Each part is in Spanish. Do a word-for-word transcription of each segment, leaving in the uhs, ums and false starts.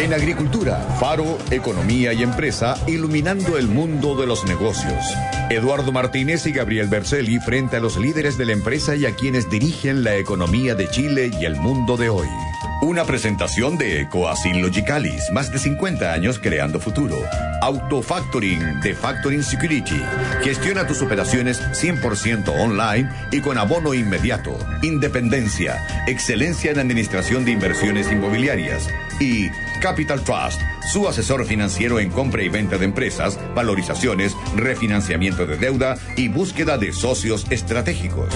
En agricultura, Faro, Economía y Empresa, iluminando el mundo de los negocios. Eduardo Martínez y Gabriel Berzelli frente a los líderes de la empresa y a quienes dirigen la economía de Chile y el mundo de hoy. Una presentación de Coacin Logicalis, más de cincuenta años creando futuro. Autofactoring de Factoring Security. Gestiona tus operaciones cien por ciento online y con abono inmediato. Independencia, excelencia en administración de inversiones inmobiliarias. Y Capital Trust, su asesor financiero en compra y venta de empresas, valorizaciones, refinanciamiento de deuda y búsqueda de socios estratégicos.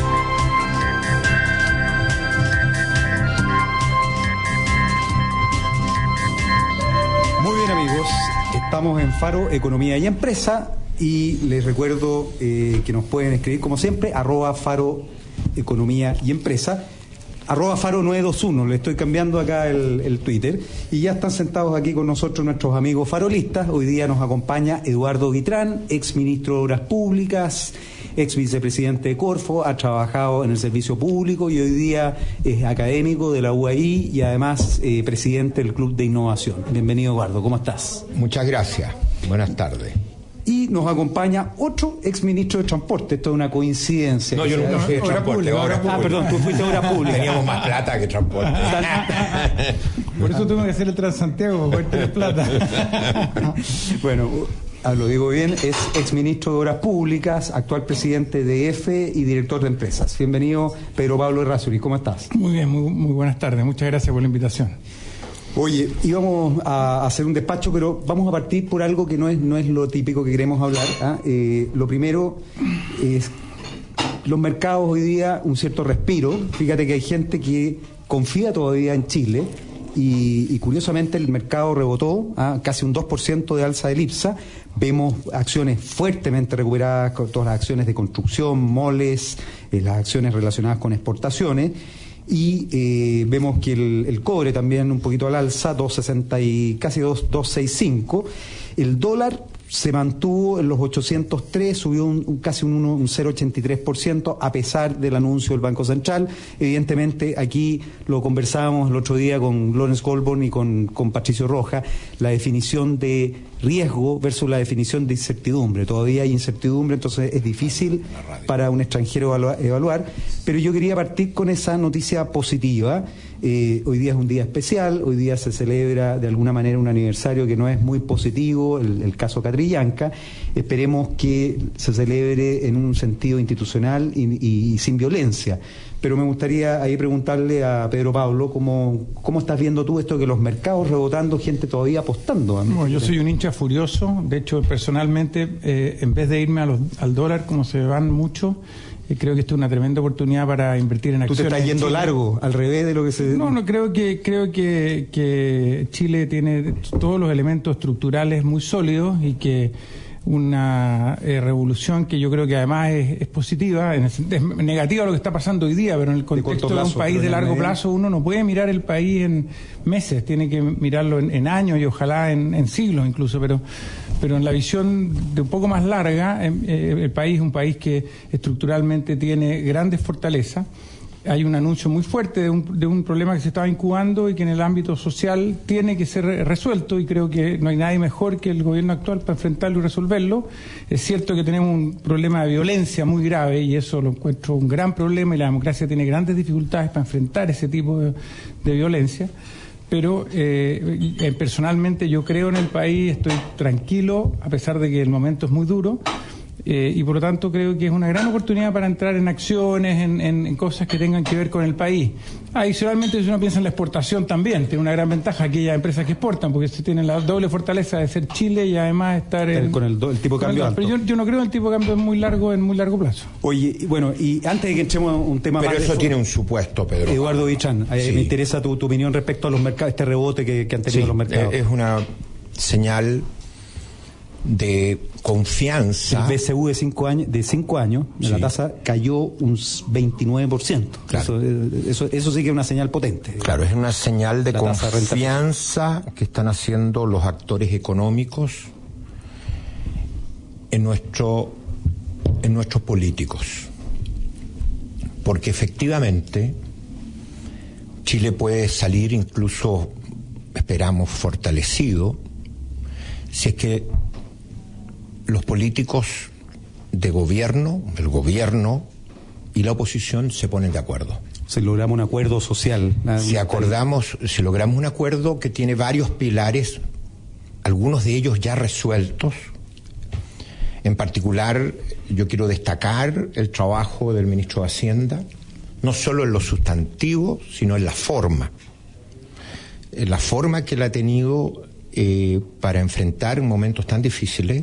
Muy bien, amigos, estamos en Faro, Economía y Empresa, y les recuerdo eh, que nos pueden escribir como siempre, arroba Faro, Economía y Empresa, arroba Faro nueve dos uno, le estoy cambiando acá el, el Twitter, y ya están sentados aquí con nosotros nuestros amigos farolistas. Hoy día nos acompaña Eduardo Guitrán, ex ministro de Obras Públicas, ex vicepresidente de Corfo, ha trabajado en el servicio público y hoy día es académico de la U A I y además eh, presidente del Club de Innovación. Bienvenido, Eduardo, ¿cómo estás? Muchas gracias, buenas tardes. Y nos acompaña otro ex ministro de Transporte. Esto es una coincidencia. No, yo nunca fui de Transporte. Ah, perdón, tú fuiste de Obras Públicas. Teníamos más plata que Transporte. Por eso tengo que hacer el Transantiago, para tener plata. Bueno, lo digo bien, es ex ministro de Obras Públicas, actual presidente de E F E y director de empresas. Bienvenido, Pedro Pablo Errázuriz, ¿cómo estás? Muy bien, muy, muy buenas tardes. Muchas gracias por la invitación. Oye, íbamos a hacer un despacho, pero vamos a partir por algo que no es, no es lo típico que queremos hablar. ¿ah? Eh, lo primero es los mercados hoy día, un cierto respiro. Fíjate que hay gente que confía todavía en Chile y, y curiosamente el mercado rebotó, ¿ah? casi un dos por ciento de alza del IPSA. Vemos acciones fuertemente recuperadas, con todas las acciones de construcción, moles, eh, las acciones relacionadas con exportaciones. Y eh, vemos que el, el cobre también un poquito al alza, dos sesenta y casi dos sesenta y cinco. El dólar se mantuvo en los ochocientos tres, subió un, un, casi un, un cero coma ochenta y tres por ciento a pesar del anuncio del Banco Central. Evidentemente, aquí lo conversábamos el otro día con Lawrence Goldborn y con, con Patricio Roja, la definición de riesgo versus la definición de incertidumbre. Todavía hay incertidumbre, entonces es difícil para un extranjero evaluar, pero yo quería partir con esa noticia positiva. Eh, hoy día es un día especial, hoy día se celebra de alguna manera un aniversario que no es muy positivo, el, el caso Catrillanca. Esperemos que se celebre en un sentido institucional y, y, y sin violencia. Pero me gustaría ahí preguntarle a Pedro Pablo, ¿cómo, cómo estás viendo tú esto de que los mercados rebotando, gente todavía apostando? Bueno, yo soy un hincha furioso. De hecho, personalmente, eh, en vez de irme a los, al dólar, como se van mucho, eh, creo que esto es una tremenda oportunidad para invertir en acciones. ¿Tú te estás yendo largo, al revés de lo que se...? No, no, creo que creo que, que Chile tiene todos los elementos estructurales muy sólidos y que una eh, revolución que yo creo que además es, es positiva, en el, es negativa lo que está pasando hoy día, pero en el contexto de, plazo, de un país de largo plazo uno no puede mirar el país en meses, tiene que mirarlo en, en años y ojalá en, en siglos incluso, pero pero en la visión de un poco más larga, eh, el país es un país que estructuralmente tiene grandes fortalezas. Hay un anuncio muy fuerte de un, de un problema que se estaba incubando y que en el ámbito social tiene que ser resuelto, y creo que no hay nadie mejor que el gobierno actual para enfrentarlo y resolverlo. Es cierto que tenemos un problema de violencia muy grave y eso lo encuentro un gran problema, y la democracia tiene grandes dificultades para enfrentar ese tipo de, de violencia. Pero eh, eh, personalmente yo creo en el país, estoy tranquilo a pesar de que el momento es muy duro. Eh, y por lo tanto creo que es una gran oportunidad para entrar en acciones, en, en, en cosas que tengan que ver con el país. Adicionalmente, si uno piensa en la exportación también, tiene una gran ventaja aquellas empresas que exportan, porque se tienen la doble fortaleza de ser Chile y además estar en, con el, el tipo de cambio el, alto. Pero yo, yo no creo en el tipo de cambio en muy largo, en muy largo plazo. Oye, y bueno, y antes de que entremos a un tema pero más... Pero eso de tiene un supuesto, Pedro. Eduardo Guitrán, eh, sí. me interesa tu, tu opinión respecto a los mercados, este rebote que, que han tenido sí, los mercados. Es una señal de confianza. El B C U de cinco años, de cinco años, sí. La tasa cayó un veintinueve por ciento. Claro. Eso, eso, eso sí que es una señal potente. Claro, es una señal de confianza que están haciendo los actores económicos en nuestro, en nuestros políticos. Porque efectivamente Chile puede salir incluso esperamos, fortalecido, si es que los políticos de gobierno, el gobierno y la oposición se ponen de acuerdo. Si logramos un acuerdo social. Si acordamos, si logramos un acuerdo que tiene varios pilares, algunos de ellos ya resueltos. En particular, yo quiero destacar el trabajo del ministro de Hacienda, no solo en lo sustantivo, sino en la forma. En la forma que él ha tenido eh, para enfrentar momentos tan difíciles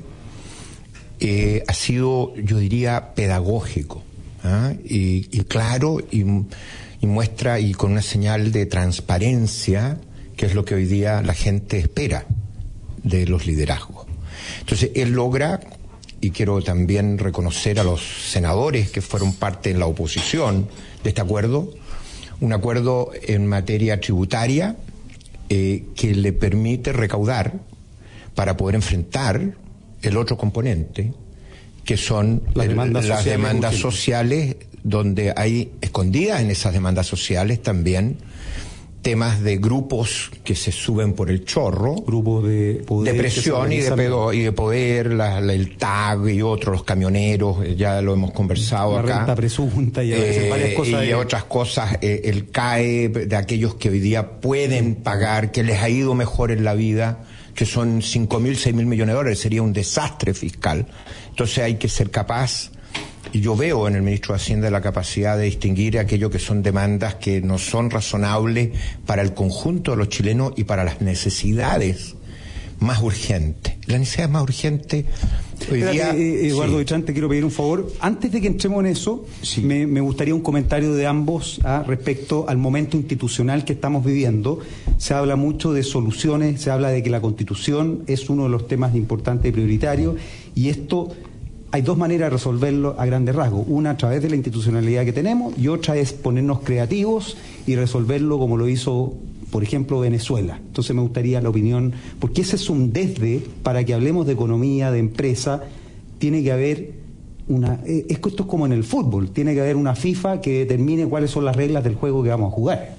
eh, ha sido, yo diría, pedagógico, ¿eh? y, y claro, y, y muestra, y con una señal de transparencia, que es lo que hoy día la gente espera de los liderazgos. Entonces, él logra, y quiero también reconocer a los senadores que fueron parte en la oposición de este acuerdo, un acuerdo en materia tributaria eh, que le permite recaudar para poder enfrentar el otro componente, que son las el, demandas, las sociales, demandas sociales, donde hay escondidas en esas demandas sociales también temas de grupos que se suben por el chorro, grupos de poder, de presión y de, pedo, y de poder, la, la, el T A G y otros, los camioneros, ya lo hemos conversado la acá. La renta presunta y, eh, varias cosas y de... otras cosas, eh, el C A E de aquellos que hoy día pueden pagar, que les ha ido mejor en la vida, que son cinco mil, seis mil millones de dólares, sería un desastre fiscal. Entonces hay que ser capaz. Y yo veo en el ministro de Hacienda la capacidad de distinguir aquello que son demandas que no son razonables para el conjunto de los chilenos y para las necesidades más urgentes. La necesidad más urgente hoy Espérate, día... Eh, Eduardo sí. Vitrán, te quiero pedir un favor. Antes de que entremos en eso, Sí. me, me gustaría un comentario de ambos ¿ah? respecto al momento institucional que estamos viviendo. Se habla mucho de soluciones, se habla de que la Constitución es uno de los temas importantes y prioritarios, y esto... Hay dos maneras de resolverlo a grandes rasgos. Una a través de la institucionalidad que tenemos y otra es ponernos creativos y resolverlo como lo hizo, por ejemplo, Venezuela. Entonces me gustaría la opinión, porque ese es un desde para que hablemos de economía, de empresa. Tiene que haber una... Eh, esto es como en el fútbol. Tiene que haber una FIFA que determine cuáles son las reglas del juego que vamos a jugar.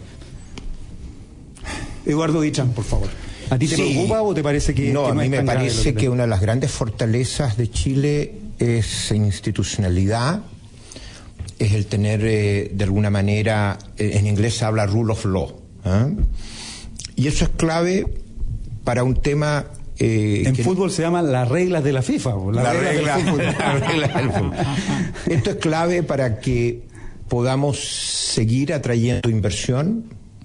Eduardo Vitrán, por favor. ¿A ti te Sí. preocupa o te parece que no? que a no mí es me tan grave parece lo que, que una de las grandes fortalezas de Chile es institucionalidad, es el tener eh, de alguna manera, eh, en inglés se habla rule of law, ¿eh? Y eso es clave para un tema... Eh, en que fútbol se llaman las reglas de la FIFA, las la reglas regla, del fútbol. la regla del fútbol. Esto es clave para que podamos seguir atrayendo inversión,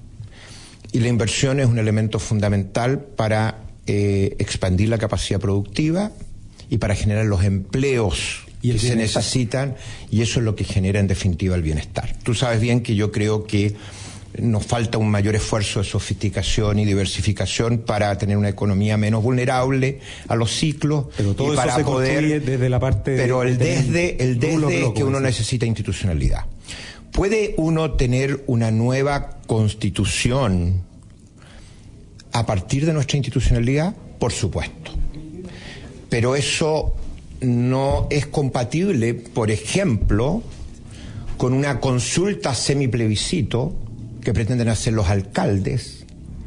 y la inversión es un elemento fundamental para eh, expandir la capacidad productiva y para generar los empleos y el que se bienestar. necesitan, y eso es lo que genera en definitiva el bienestar. Tú sabes bien que yo creo que nos falta un mayor esfuerzo de sofisticación y diversificación para tener una economía menos vulnerable a los ciclos, pero todo y eso para se poder construye desde la parte pero el de- desde el rule of desde law, es que como uno dice. necesita institucionalidad. ¿Puede uno tener una nueva constitución a partir de nuestra institucionalidad? Por supuesto. Pero eso no es compatible, por ejemplo, con una consulta semiplebiscito que pretenden hacer los alcaldes.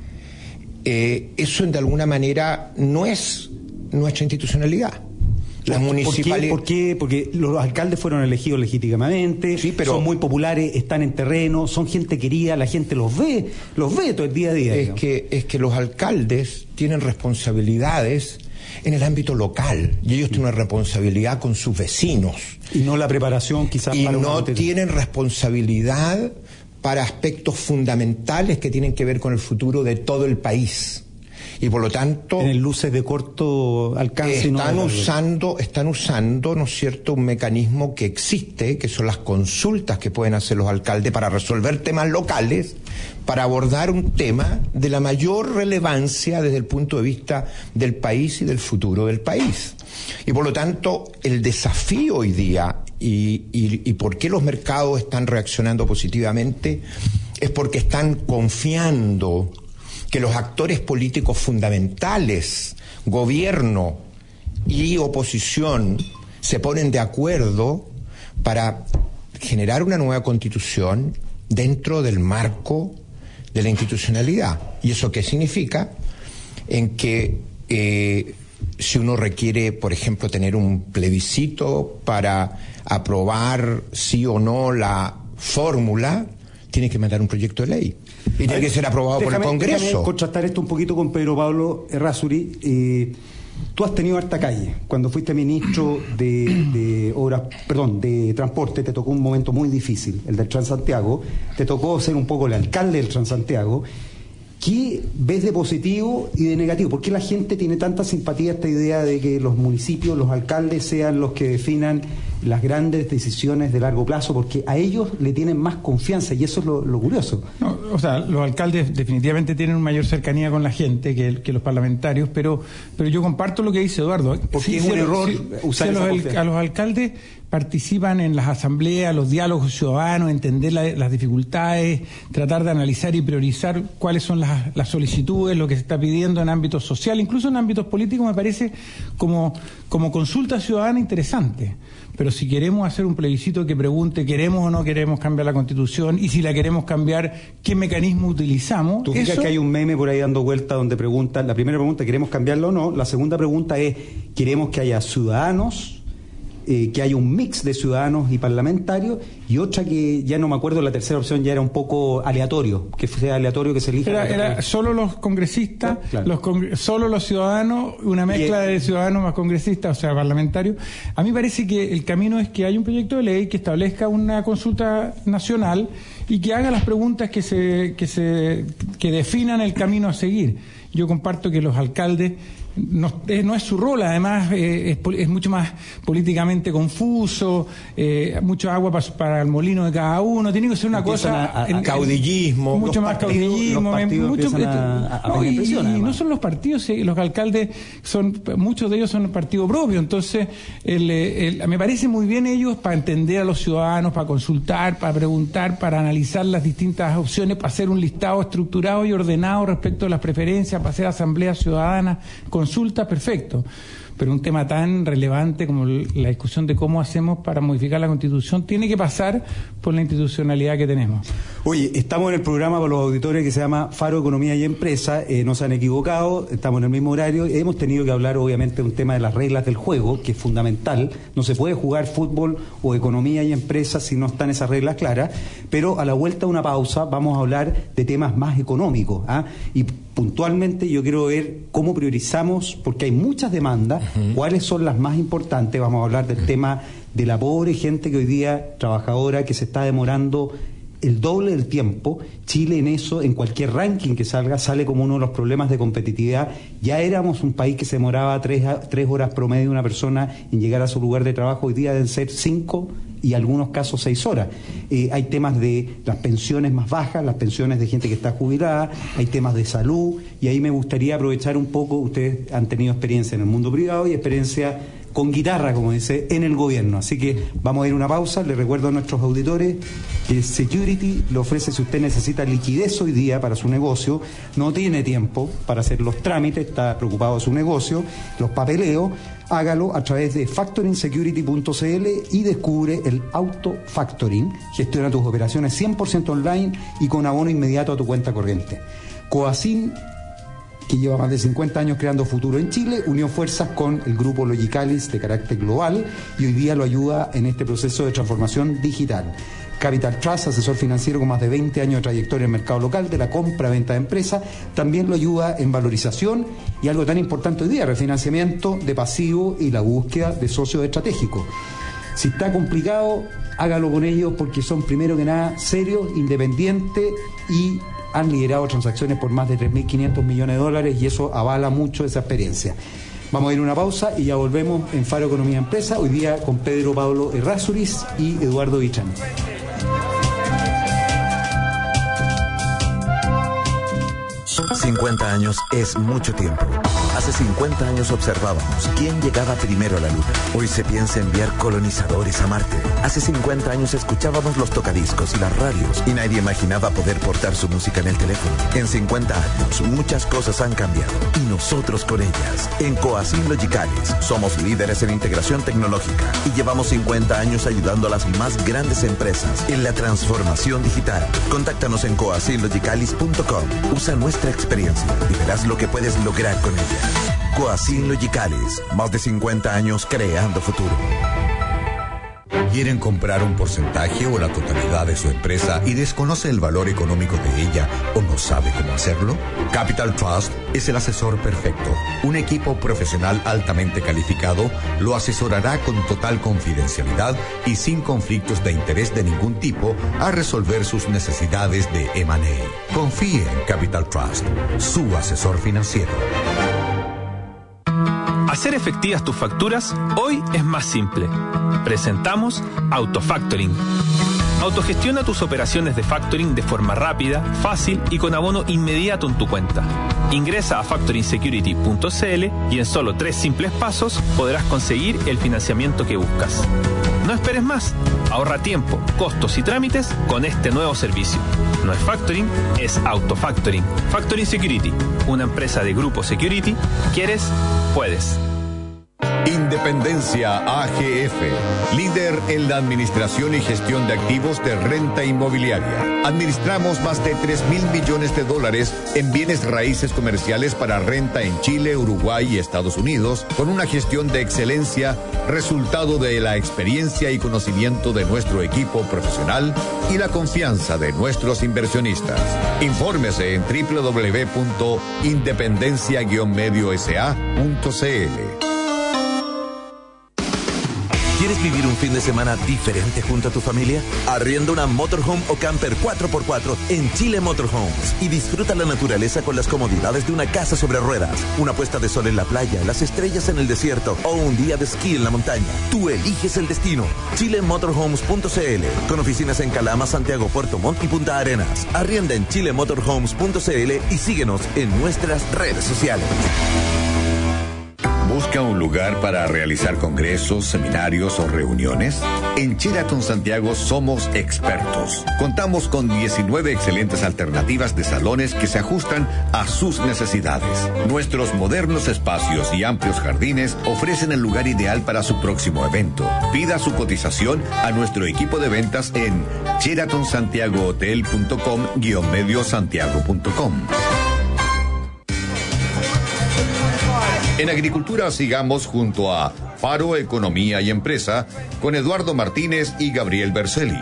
Eh, eso de alguna manera no es nuestra institucionalidad. Las ¿Por qué? municipales... ¿Por qué? Porque los alcaldes fueron elegidos legítimamente, Sí, pero- son muy populares, están en terreno, son gente querida, la gente los ve, los ve todo el día a día. Es digamos. que, es que los alcaldes tienen responsabilidades en el ámbito local, y ellos tienen una responsabilidad con sus vecinos, Y no la preparación quizás y para una no constitución. tienen responsabilidad para aspectos fundamentales que tienen que ver con el futuro de todo el país. Y por lo tanto... Tienen luces de corto alcance. y no Están de largo. usando, están usando, ¿no es cierto?, un mecanismo que existe, que son las consultas que pueden hacer los alcaldes para resolver temas locales, para abordar un tema de la mayor relevancia desde el punto de vista del país y del futuro del país. Y por lo tanto, el desafío hoy día, y, y, y por qué los mercados están reaccionando positivamente, es porque están confiando que los actores políticos fundamentales, gobierno y oposición, se ponen de acuerdo para generar una nueva constitución dentro del marco de la institucionalidad. ¿Y eso qué significa? En que eh, si uno requiere, por ejemplo, tener un plebiscito para aprobar sí o no la fórmula, tiene que mandar un proyecto de ley. Y tiene que ser aprobado déjame, por el Congreso. Déjame contrastar esto un poquito con Pedro Pablo Errázuriz. Eh, tú has tenido harta calle. Cuando fuiste ministro de, de obras, perdón, de transporte, te tocó un momento muy difícil, el del Transantiago. Te tocó ser un poco el alcalde del Transantiago. ¿Qué ves de positivo y de negativo? ¿Por qué la gente tiene tanta simpatía a esta idea de que los municipios, los alcaldes sean los que definan las grandes decisiones de largo plazo? Porque a ellos le tienen más confianza y eso es lo, lo curioso. No, o sea, los alcaldes definitivamente tienen una mayor cercanía con la gente que, que los parlamentarios, pero pero yo comparto lo que dice Eduardo. Porque sí, es un si, error si, usar si esa a, los, confianza. a los alcaldes participan en las asambleas, los diálogos ciudadanos, entender la, las dificultades, tratar de analizar y priorizar cuáles son las, las solicitudes, lo que se está pidiendo en ámbitos sociales, incluso en ámbitos políticos, me parece como, como consulta ciudadana interesante. Pero si queremos hacer un plebiscito que pregunte queremos o no queremos cambiar la Constitución, y si la queremos cambiar, ¿qué mecanismo utilizamos? Tú fijas Eso... que hay un meme por ahí dando vuelta donde preguntan, la primera pregunta, ¿queremos cambiarlo o no? La segunda pregunta es, ¿queremos que haya ciudadanos? Eh, que haya un mix de ciudadanos y parlamentarios, y otra que ya no me acuerdo, la tercera opción ya era un poco aleatorio, que sea aleatorio que se elija. Era, era solo los congresistas, claro. los congre solo los ciudadanos, una mezcla y, de ciudadanos más congresistas, o sea, parlamentarios. A mí parece que el camino es que hay un proyecto de ley que establezca una consulta nacional y que haga las preguntas que se que se que definan el camino a seguir. Yo comparto que los alcaldes No, eh, no es su rol, además eh, es, es mucho más políticamente confuso, eh, mucho agua para, para el molino de cada uno, tiene que ser una Empiezan cosa a, a, en, caudillismo, mucho más partidos, caudillismo, los partidos mucho, empiezan a, a, no, a y, presión, y no son los partidos, eh, los alcaldes son, muchos de ellos son partido propio, entonces el, el, me parece muy bien ellos para entender a los ciudadanos, para consultar, para preguntar, para analizar las distintas opciones, para hacer un listado estructurado y ordenado respecto a las preferencias, para hacer asambleas ciudadanas, consultas, perfecto. Pero un tema tan relevante como la discusión de cómo hacemos para modificar la Constitución tiene que pasar por la institucionalidad que tenemos. Oye, estamos en el programa para los auditores que se llama Faro Economía y Empresa, eh, no se han equivocado, estamos en el mismo horario, hemos tenido que hablar obviamente de un tema de las reglas del juego, que es fundamental, no se puede jugar fútbol o economía y empresa si no están esas reglas claras, pero a la vuelta de una pausa vamos a hablar de temas más económicos, ¿ah? Y puntualmente yo quiero ver cómo priorizamos, porque hay muchas demandas, uh-huh. cuáles son las más importantes. Vamos a hablar del tema de la pobre gente que hoy día, trabajadora, que se está demorando el doble del tiempo. Chile en eso, en cualquier ranking que salga, sale como uno de los problemas de competitividad. Ya éramos un país que se demoraba tres, tres horas promedio una persona en llegar a su lugar de trabajo, hoy día deben ser cinco y en algunos casos seis horas. Eh, hay temas de las pensiones más bajas, las pensiones de gente que está jubilada, hay temas de salud, y ahí me gustaría aprovechar un poco, ustedes han tenido experiencia en el mundo privado y experiencia con guitarra, como dice, en el gobierno. Así que vamos a ir a una pausa. Les recuerdo a nuestros auditores que Security le ofrece, si usted necesita liquidez hoy día para su negocio, no tiene tiempo para hacer los trámites, está preocupado de su negocio, los papeleos, hágalo a través de factoring security punto c l y descubre el auto factoring. Gestiona tus operaciones cien por ciento online y con abono inmediato a tu cuenta corriente. Coacin, que lleva más de cincuenta años creando futuro en Chile, unió fuerzas con el grupo Logicalis de carácter global y hoy día lo ayuda en este proceso de transformación digital. Capital Trust, asesor financiero con más de veinte años de trayectoria en el mercado local de la compra-venta de empresas, también lo ayuda en valorización y algo tan importante hoy día, refinanciamiento de pasivo y la búsqueda de socios estratégicos. Si está complicado, hágalo con ellos porque son primero que nada serios, independientes y han liderado transacciones por más de tres mil quinientos millones de dólares y eso avala mucho esa experiencia. Vamos a ir a una pausa y ya volvemos en Faro Economía Empresa, hoy día con Pedro Pablo Errázuriz y Eduardo Vichán. cincuenta años es mucho tiempo. Hace cincuenta años observábamos quién llegaba primero a la Luna. Hoy se piensa enviar colonizadores a Marte. Hace cincuenta años escuchábamos los tocadiscos y las radios y nadie imaginaba poder portar su música en el teléfono. En cincuenta años muchas cosas han cambiado y nosotros con ellas. En Coacin Logicales somos líderes en integración tecnológica y llevamos cincuenta años ayudando a las más grandes empresas en la transformación digital. Contáctanos en coacin logicalis punto com. Usa nuestra experiencia y verás lo que puedes lograr con ella. Coacin Logicales, más de cincuenta años creando futuro. ¿Quieren comprar un porcentaje o la totalidad de su empresa y desconoce el valor económico de ella o no sabe cómo hacerlo? Capital Trust es el asesor perfecto. Un equipo profesional altamente calificado lo asesorará con total confidencialidad y sin conflictos de interés de ningún tipo a resolver sus necesidades de eme and a. Confíe en Capital Trust, su asesor financiero. Hacer efectivas tus facturas hoy es más simple. Presentamos Autofactoring. Autogestiona tus operaciones de factoring de forma rápida, fácil y con abono inmediato en tu cuenta. Ingresa a factoring security punto c l y en solo tres simples pasos podrás conseguir el financiamiento que buscas. No esperes más. Ahorra tiempo, costos y trámites con este nuevo servicio. No es factoring, es Autofactoring. Factoring Security, una empresa de Grupo Security. ¿Quieres? Puedes. Independencia A G F, líder en la administración y gestión de activos de renta inmobiliaria. Administramos más de tres mil millones de dólares en bienes raíces comerciales para renta en Chile, Uruguay y Estados Unidos, con una gestión de excelencia, resultado de la experiencia y conocimiento de nuestro equipo profesional y la confianza de nuestros inversionistas. Infórmese en doble u doble u doble u punto independencia medio s a punto c l. ¿Quieres vivir un fin de semana diferente junto a tu familia? Arrienda una motorhome o camper cuatro por cuatro en Chile Motorhomes y disfruta la naturaleza con las comodidades de una casa sobre ruedas, una puesta de sol en la playa, las estrellas en el desierto o un día de esquí en la montaña. Tú eliges el destino. chile motorhomes punto c l, con oficinas en Calama, Santiago, Puerto Montt y Punta Arenas. Arrienda en chile motorhomes punto c l y síguenos en nuestras redes sociales. ¿Busca un lugar para realizar congresos, seminarios o reuniones? En Sheraton Santiago somos expertos. Contamos con diecinueve excelentes alternativas de salones que se ajustan a sus necesidades. Nuestros modernos espacios y amplios jardines ofrecen el lugar ideal para su próximo evento. Pida su cotización a nuestro equipo de ventas en sheraton santiago hotel punto com guión medio santiago punto com. En agricultura sigamos junto a Faro Economía y Empresa con Eduardo Martínez y Gabriel Berceli.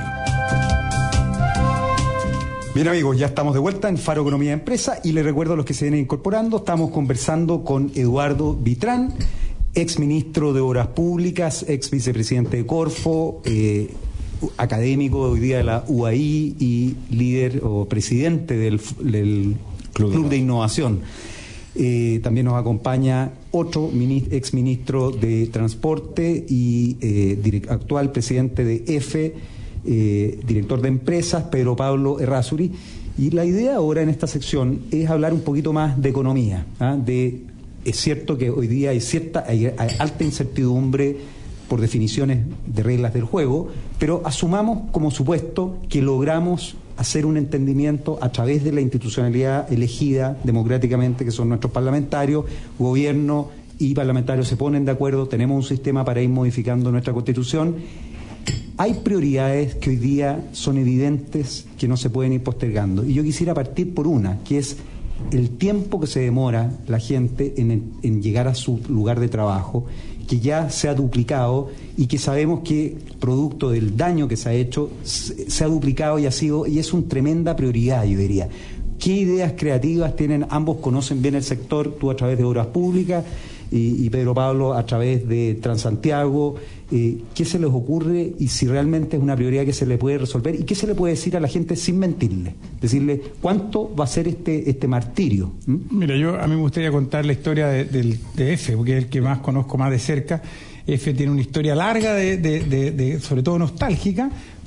Bien amigos, ya estamos de vuelta en Faro Economía y Empresa y les recuerdo a los que se vienen incorporando, estamos conversando con Eduardo Vitrán, ex ministro de Obras Públicas, ex vicepresidente de Corfo, eh, académico hoy día de la U A I y líder o presidente del, del Club, Club de Innovación. Eh, también nos acompaña otro ex ministro de Transporte y eh, direct, actual presidente de E F E, eh, director de empresas, Pedro Pablo Errázuri. Y la idea ahora en esta sección es hablar un poquito más de economía. ¿ah? De, es cierto que hoy día hay cierta hay, hay alta incertidumbre por definiciones de reglas del juego, pero asumamos como supuesto que logramos hacer un entendimiento a través de la institucionalidad elegida democráticamente, que son nuestros parlamentarios, gobierno y parlamentarios se ponen de acuerdo, tenemos un sistema para ir modificando nuestra Constitución. Hay prioridades que hoy día son evidentes que no se pueden ir postergando. Y yo quisiera partir por una, que es el tiempo que se demora la gente en, en llegar a su lugar de trabajo, que ya se ha duplicado y que sabemos que producto del daño que se ha hecho se, se ha duplicado y ha sido y es una tremenda prioridad, yo diría. ¿Qué ideas creativas tienen? Ambos conocen bien el sector, tú a través de Obras Públicas y, y Pedro Pablo a través de Transantiago. Eh, ¿Qué se les ocurre y si realmente es una prioridad que se le puede resolver? ¿Y qué se le puede decir a la gente sin mentirle? Decirle, ¿cuánto va a ser este este martirio? ¿Mm? Mira, yo a mí me gustaría contar la historia de, de, de E F E, porque es el que más conozco más de cerca. E F E tiene una historia larga, de, de, de, de sobre todo nostálgica,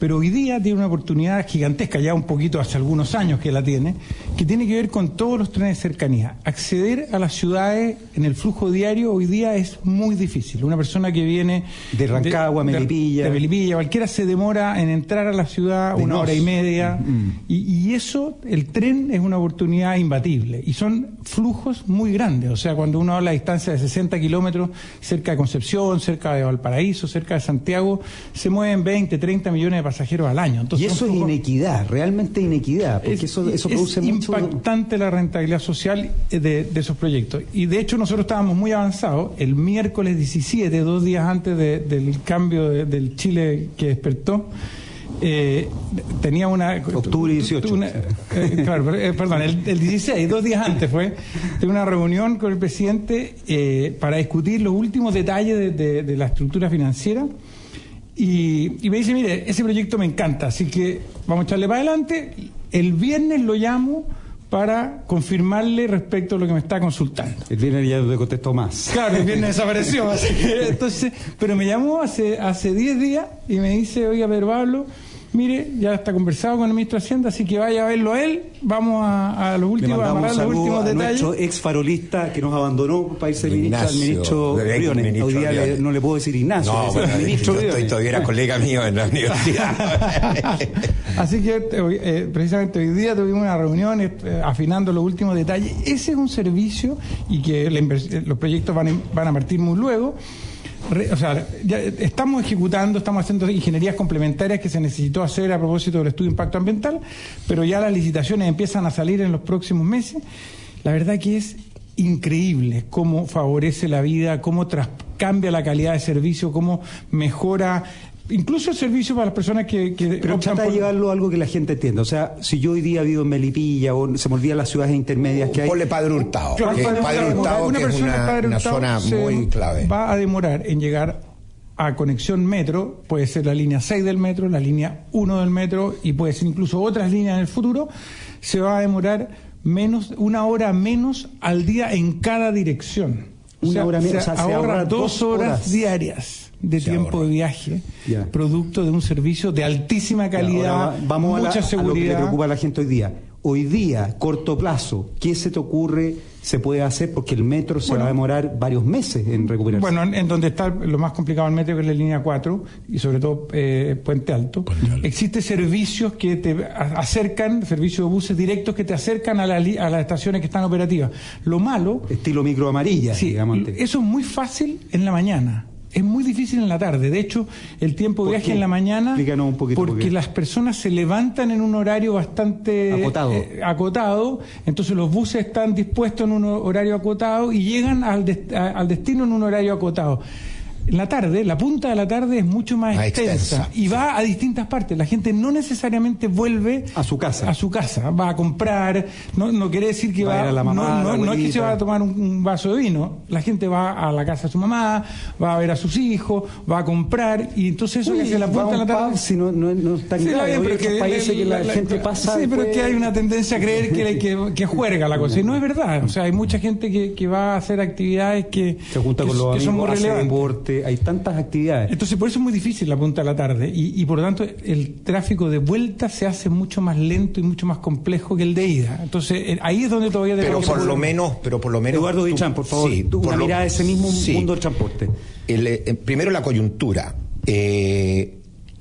pero hoy día tiene una oportunidad gigantesca, ya un poquito hace algunos años que la tiene, que tiene que ver con todos los trenes de cercanía. Acceder a las ciudades en el flujo diario hoy día es muy difícil. Una persona que viene de Rancagua, de, Melipilla, de, de Melipilla, cualquiera se demora en entrar a la ciudad una hora y media, mm. y, y eso, el tren es una oportunidad imbatible, y son flujos muy grandes. O sea, cuando uno habla de distancia de sesenta kilómetros, cerca de Concepción, cerca de Valparaíso, cerca de Santiago, se mueven veinte, treinta millones de pasajeros al año. Entonces, y eso es flujos... inequidad, realmente inequidad, porque es, eso, eso produce es mucho... impactante la rentabilidad social de, de esos proyectos. Y de hecho nosotros estábamos muy avanzados. El miércoles diecisiete, dos días antes de, del cambio de, del Chile que despertó, Eh, tenía una... Octubre dieciocho. Una, eh, claro, eh, perdón, el, el dieciséis, dos días antes fue, de una reunión con el presidente eh, para discutir los últimos detalles de, de, de la estructura financiera, y, y me dice, mire, ese proyecto me encanta, así que vamos a echarle para adelante. El viernes lo llamo para confirmarle respecto a lo que me está consultando. El viernes ya no te contestó más. Claro, el viernes desapareció. Así que, entonces, pero me llamó hace hace diez días y me dice, oiga, Pedro Pablo, mire, ya está conversado con el ministro de Hacienda, así que vaya a verlo a él. Vamos a, a los últimos, a amarrar los últimos a detalles. Nuestro ex farolista que nos abandonó para irse ministro, al ministro Briones. Hoy día le, no le puedo decir Ignacio, no, bueno, el ministro yo estoy, todavía era colega mío en la universidad. Así que eh, precisamente hoy día tuvimos una reunión eh, afinando los últimos detalles. Ese es un servicio, y que la los proyectos van, en, van a partir muy luego. Re, o sea, ya estamos ejecutando, estamos haciendo ingenierías complementarias que se necesitó hacer a propósito del estudio de impacto ambiental, pero ya las licitaciones empiezan a salir en los próximos meses. La verdad que es increíble cómo favorece la vida, cómo tras, cambia la calidad de servicio, cómo mejora incluso el servicio para las personas que... que pero trata de por... llevarlo a algo que la gente entienda. O sea, si yo hoy día vivo en Melipilla o se me olvidan las ciudades intermedias que hay... Ponle Padre Hurtado. Claro, que Padre, Padre Hurtado, una que es una, Padre una Hurtado zona muy clave. Va a demorar en llegar a conexión metro, puede ser la línea seis del metro, la línea uno del metro, y puede ser incluso otras líneas en el futuro. Se va a demorar menos, una hora menos al día en cada dirección. Una o sea, hora menos, se, o sea, se ahorra, ahorra dos horas, horas diarias de se tiempo ahorra. de viaje, yeah. producto de un servicio de altísima calidad, yeah, vamos mucha a, la, seguridad. a lo que le preocupa a la gente hoy día. Hoy día, corto plazo, ¿qué se te ocurre se puede hacer? Porque el metro se bueno, va a demorar varios meses en recuperarse. Bueno, en, en donde está lo más complicado el metro, que es la línea cuatro, y sobre todo eh, Puente Alto, Puente Alto. Existen servicios que te acercan, servicios de buses directos que te acercan a, la, a las estaciones que están operativas. Lo malo... Estilo micro amarilla, sí, digamos. Eso es muy fácil en la mañana. Es muy difícil en la tarde. De hecho, el tiempo de viaje en la mañana, explícanos un poquito porque las personas se levantan en un horario bastante acotado. Eh, acotado, entonces los buses están dispuestos en un horario acotado y llegan al, de, a, al destino en un horario acotado. En la tarde, la punta de la tarde es mucho más ah, extensa, extensa y va a distintas partes. La gente no necesariamente vuelve a su casa. A su casa, va a comprar, no, no quiere decir que va, va a, ir a la mamá, no, no, no es que se va a tomar un, un vaso de vino. La gente va a la casa de su mamá, va a ver a sus hijos, va a comprar, y entonces eso Uy, que se la punta de la tarde. Si no, no, no está sí, claro, pero que parece que la, la gente pasa. Sí, después... pero es que hay una tendencia a creer que, que, que juerga la cosa, y no es verdad. O sea, hay mucha gente que, que va a hacer actividades que, se junta que, con los que amigos, son muy hace relevantes. Deporte, hay tantas actividades. Entonces, por eso es muy difícil la punta de la tarde, y, y por lo tanto el tráfico de vuelta se hace mucho más lento y mucho más complejo que el de ida. Entonces, eh, ahí es donde todavía pero por lo menos, pero por lo menos Eduardo Dichán, por favor, sí, tú, una lo, mirada de ese mismo sí, mundo del transporte. El, eh, primero la coyuntura. Eh,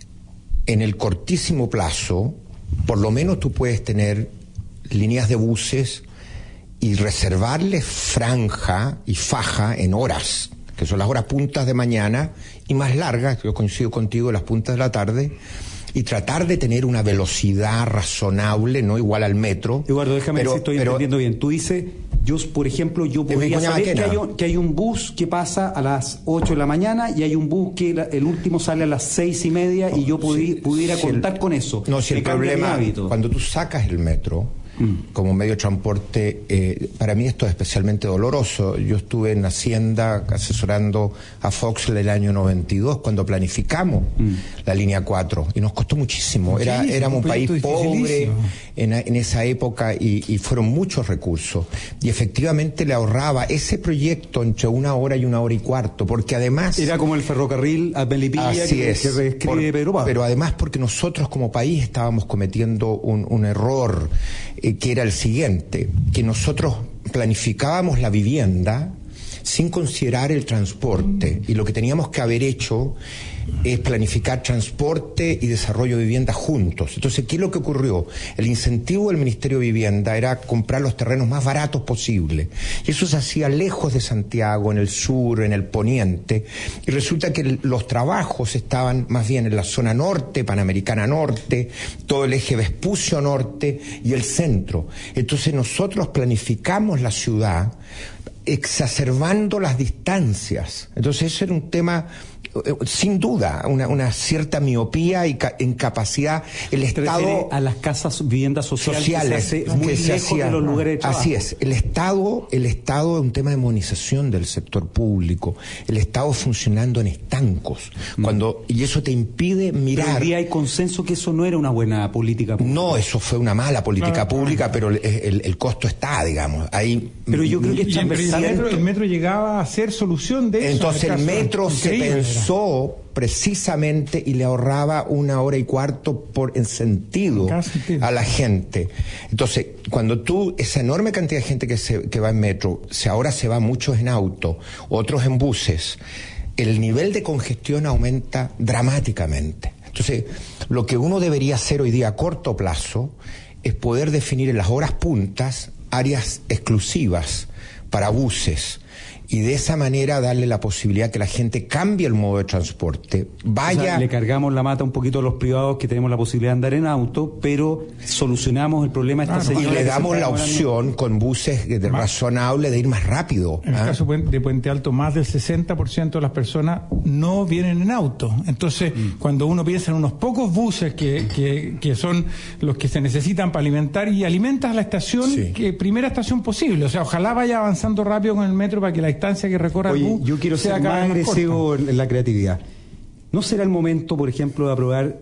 en el cortísimo plazo, por lo menos tú puedes tener líneas de buses y reservarles franja y faja en horas, que son las horas puntas de mañana, y más largas, yo coincido contigo, las puntas de la tarde, y tratar de tener una velocidad razonable, no igual al metro. Eduardo, déjame pero, ver si estoy pero, entendiendo bien. Tú dices, yo, por ejemplo, yo podría saber que hay, un, que hay un bus que pasa a las ocho de la mañana y hay un bus que la, el último sale a las seis y media, y yo pudi, sí, pudiera si contar el, con eso. No, si el problema, cuando tú sacas el metro, mm. como medio de transporte, eh, para mí esto es especialmente doloroso. Yo estuve en Hacienda asesorando a Fox el año noventa y dos cuando planificamos mm. la línea cuatro y nos costó muchísimo. Era, sí, éramos un país pobre en, en esa época y, y fueron muchos recursos. Y efectivamente le ahorraba ese proyecto entre una hora y una hora y cuarto, porque además... Era como el ferrocarril a Melipilla que, que reescribe por, Pedro Pablo. Pero además porque nosotros como país estábamos cometiendo un, un error eh, que era el siguiente, que nosotros planificábamos la vivienda sin considerar el transporte, y lo que teníamos que haber hecho es planificar transporte y desarrollo de vivienda juntos. Entonces, ¿qué es lo que ocurrió? El incentivo del Ministerio de Vivienda era comprar los terrenos más baratos posible, y eso se hacía lejos de Santiago, en el sur, en el poniente, y resulta que los trabajos estaban más bien en la zona norte, Panamericana Norte, todo el eje Vespucio Norte y el centro. Entonces nosotros planificamos la ciudad exacerbando las distancias. Entonces eso era un tema, sin duda, una, una cierta miopía y ca incapacidad. El Estado a las casas viviendas sociales, sociales que se hace muy que se lejos hacía, de los lugares de trabajo. Así es. El Estado, el Estado es un tema de demonización del sector público. El Estado funcionando en estancos, mm. cuando y eso te impide mirar. Pero hoy día hay consenso que eso no era una buena política pública. No, eso fue una mala política claro, pública, pero el, el, el costo está, digamos, ahí. Pero yo creo que es el metro, el metro llegaba a ser solución de eso. Entonces el metro se pensó precisamente y le ahorraba una hora y cuarto por en sentido, sentido a la gente. Entonces, cuando tú, esa enorme cantidad de gente que se que va en metro, se ahora se va muchos en auto, otros en buses, el nivel de congestión aumenta dramáticamente. Entonces, lo que uno debería hacer hoy día a corto plazo es poder definir en las horas puntas áreas exclusivas para buses, y de esa manera darle la posibilidad que la gente cambie el modo de transporte, vaya... O sea, le cargamos la mata un poquito a los privados que tenemos la posibilidad de andar en auto, pero solucionamos el problema a esta claro, señora. Y le damos la opción hablando... con buses de razonable de ir más rápido. En ¿ah? el caso de Puente Alto, más del sesenta por ciento de las personas no vienen en auto. Entonces, mm. cuando uno piensa en unos pocos buses que, que, que son los que se necesitan para alimentar, y alimentas la estación, sí. que primera estación posible. O sea, ojalá vaya avanzando rápido con el metro para que la distancia que recorra Oye, el bus yo quiero ser más agresivo en la creatividad. ¿No será el momento, por ejemplo, de aprobar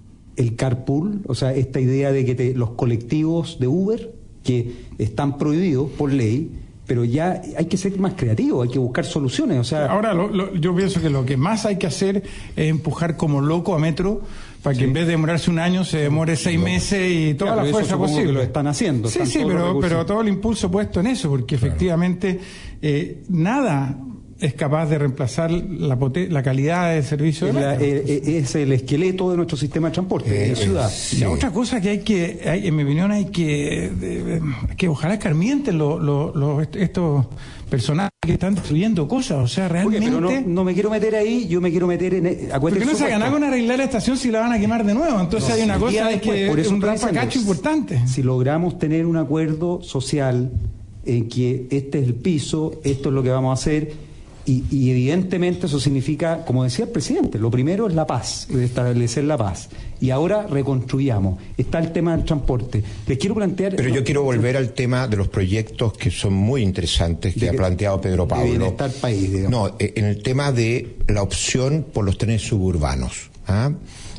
el carpool? O sea, esta idea de que te, los colectivos de Uber, que están prohibidos por ley, pero ya hay que ser más creativo, hay que buscar soluciones. O sea, ahora lo, lo, yo pienso que lo que más hay que hacer es empujar como loco a Metro para que sí. en vez de demorarse un año se demore seis no. meses y toda claro, la fuerza posible. Lo están haciendo. Sí, sí, pero, pero todo el impulso puesto en eso, porque claro. efectivamente eh, nada es capaz de reemplazar la, la calidad del servicio de la, eh, Es el esqueleto de nuestro sistema de transporte eh, en la ciudad. Sí. La otra cosa que hay que, hay, en mi opinión, hay que, de, que ojalá escarmienten los lo, lo, estos personajes que están destruyendo cosas, o sea, realmente... Oye, pero no, no me quiero meter ahí, yo me quiero meter en... Porque no se ha ganado con arreglar la estación si la van a quemar de nuevo, entonces no, hay una cosa de que por eso es un rapacacho importante. Si logramos tener un acuerdo social en que este es el piso, esto es lo que vamos a hacer... Y, y evidentemente eso significa, como decía el presidente, lo primero es la paz, establecer la paz. Y ahora reconstruyamos. Está el tema del transporte. Les quiero plantear... Pero yo quiero volver al tema de los proyectos que son muy interesantes que, que ha planteado Pedro Pablo. De bienestar país, digamos. No, en el tema de la opción por los trenes suburbanos. ¿ah?